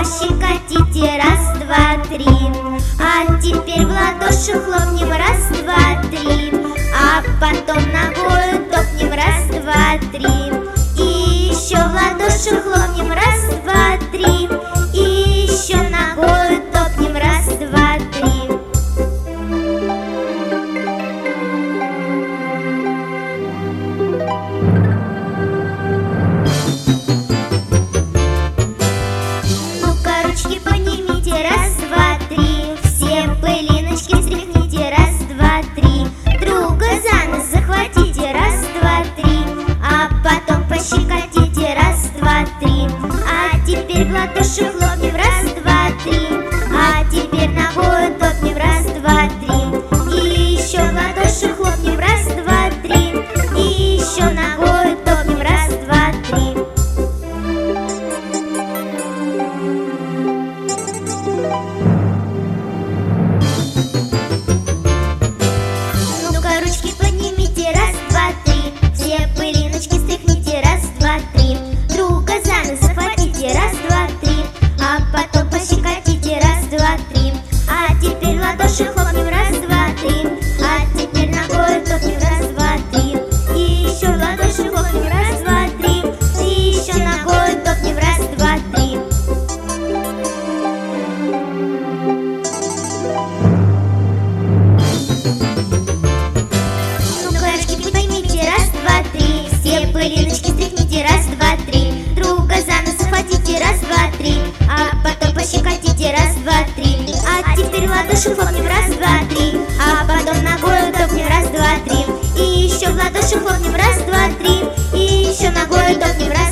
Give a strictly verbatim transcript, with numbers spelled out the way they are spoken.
пощекотите, раз, два, три. А теперь в ладоши хлопнем, раз, два, три. А потом ногою топнем, раз, два, три. И еще в ладоши хлопнем, раз, два, три. И еще ногою топнем, раз, два, три. Ну-ка, ручки поднимите, раз, два, три. Все пылиночки стряхните, раз, два, три. Друга за нос захватите, раз, два, три. А потом пощекотите, раз, два, три. А теперь в ладоши хлопнем, раз, два, три. А теперь ногою топнем, раз, два, три. И еще в ладоши хлопнем, раз, два, три. И еще ногою топнем, раз, два, три. Ну-ка, ручки поднимите, раз, два, три. Все пылиночки стряхните, раз, два, три. Друга за нос захватите, раз, два, три. А потом пощекотите, раз, два, три. А теперь в ладоши хлопнем, раз, два, три. А теперь ногою топнем, раз, два, три. И еще в ладоши хлопнем, раз, два, три. И еще ногою топнем, раз, два, три. Ну-ка, ручки поднимите, раз, два, три. Все пылиночки стряхните, раз, два, три. Друга за нос захватите, раз, два, три. А потом пощекотите, раз, два, три. А теперь в ладоши хлопнем, раз, два, три. А потом ногою топнем, раз, два, три. И еще в ладоши хлопнем, раз, два, три. И еще ногою топнем, раз,